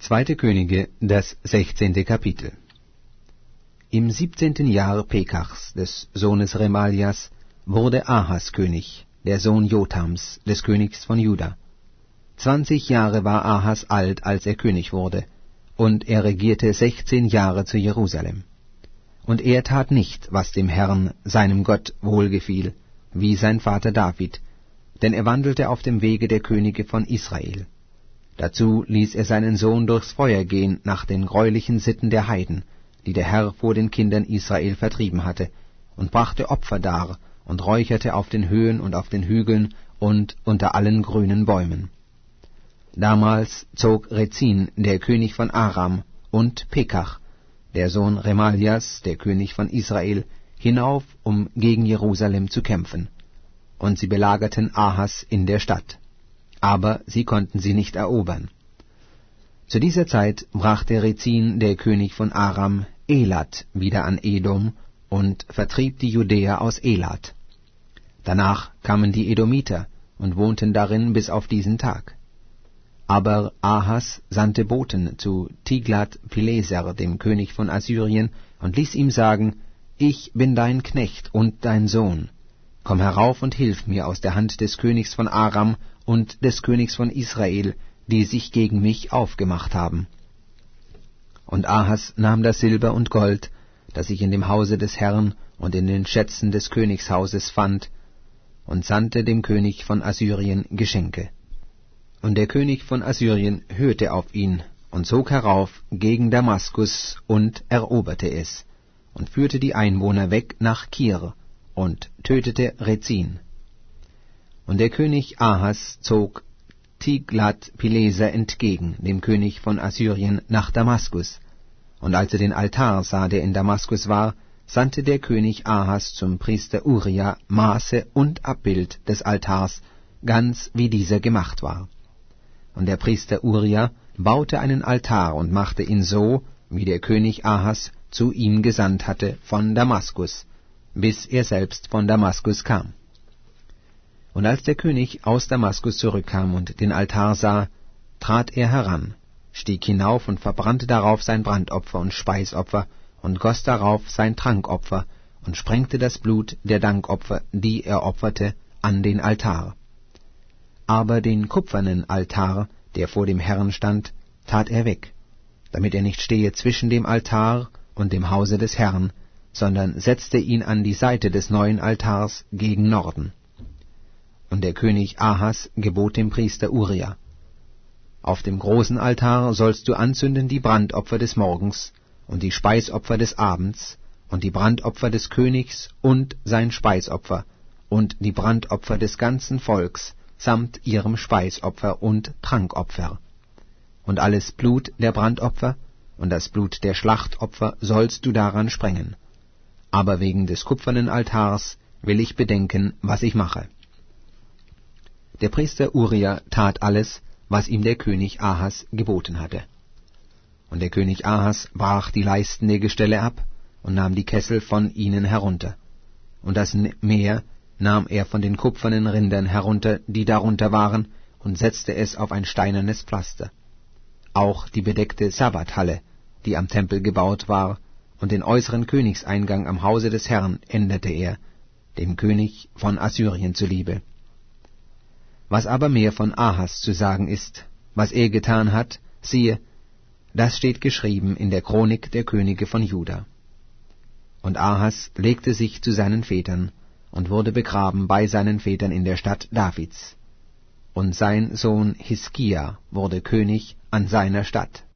2. Könige, das 16. Kapitel. Im 17. Jahr Pekachs, des Sohnes Remalias, wurde Ahas König, der Sohn Jotams, des Königs von Juda. 20 Jahre war Ahas alt, als er König wurde, und er regierte 16 Jahre zu Jerusalem. Und er tat nicht, was dem Herrn, seinem Gott, wohlgefiel, wie sein Vater David, denn er wandelte auf dem Wege der Könige von Israel. Dazu ließ er seinen Sohn durchs Feuer gehen nach den greulichen Sitten der Heiden, die der Herr vor den Kindern Israel vertrieben hatte, und brachte Opfer dar und räucherte auf den Höhen und auf den Hügeln und unter allen grünen Bäumen. Damals zog Rezin, der König von Aram, und Pekach, der Sohn Remalias, der König von Israel, hinauf, um gegen Jerusalem zu kämpfen. Und sie belagerten Ahas in der Stadt. Aber sie konnten sie nicht erobern. Zu dieser Zeit brachte Rezin, der König von Aram, Elat wieder an Edom und vertrieb die Judäer aus Elat. Danach kamen die Edomiter und wohnten darin bis auf diesen Tag. Aber Ahas sandte Boten zu Tiglat-Pileser, dem König von Assyrien, und ließ ihm sagen: Ich bin dein Knecht und dein Sohn. Komm herauf und hilf mir aus der Hand des Königs von Aram und des Königs von Israel, die sich gegen mich aufgemacht haben. Und Ahas nahm das Silber und Gold, das sich in dem Hause des Herrn und in den Schätzen des Königshauses fand, und sandte dem König von Assyrien Geschenke. Und der König von Assyrien hörte auf ihn und zog herauf gegen Damaskus und eroberte es, und führte die Einwohner weg nach Kir und tötete Rezin. Und der König Ahas zog Tiglat-Pileser entgegen, dem König von Assyrien, nach Damaskus. Und als er den Altar sah, der in Damaskus war, sandte der König Ahas zum Priester Uria Maße und Abbild des Altars, ganz wie dieser gemacht war. Und der Priester Uria baute einen Altar und machte ihn so, wie der König Ahas zu ihm gesandt hatte von Damaskus, bis er selbst von Damaskus kam. Und als der König aus Damaskus zurückkam und den Altar sah, trat er heran, stieg hinauf und verbrannte darauf sein Brandopfer und Speisopfer und goss darauf sein Trankopfer und sprengte das Blut der Dankopfer, die er opferte, an den Altar. Aber den kupfernen Altar, der vor dem Herrn stand, tat er weg, damit er nicht stehe zwischen dem Altar und dem Hause des Herrn, sondern setzte ihn an die Seite des neuen Altars gegen Norden. Und der König Ahas gebot dem Priester Uria: Auf dem großen Altar sollst du anzünden die Brandopfer des Morgens und die Speisopfer des Abends und die Brandopfer des Königs und sein Speisopfer und die Brandopfer des ganzen Volks samt ihrem Speisopfer und Trankopfer. Und alles Blut der Brandopfer und das Blut der Schlachtopfer sollst du daran sprengen. Aber wegen des kupfernen Altars will ich bedenken, was ich mache. Der Priester Uria tat alles, was ihm der König Ahas geboten hatte. Und der König Ahas brach die Leisten der Gestelle ab und nahm die Kessel von ihnen herunter. Und das Meer nahm er von den kupfernen Rindern herunter, die darunter waren, und setzte es auf ein steinernes Pflaster. Auch die bedeckte Sabbathalle, die am Tempel gebaut war, und den äußeren Königseingang am Hause des Herrn änderte er, dem König von Assyrien zuliebe. Was aber mehr von Ahas zu sagen ist, was er getan hat, siehe, das steht geschrieben in der Chronik der Könige von Juda. Und Ahas legte sich zu seinen Vätern und wurde begraben bei seinen Vätern in der Stadt Davids. Und sein Sohn Hiskia wurde König an seiner Statt.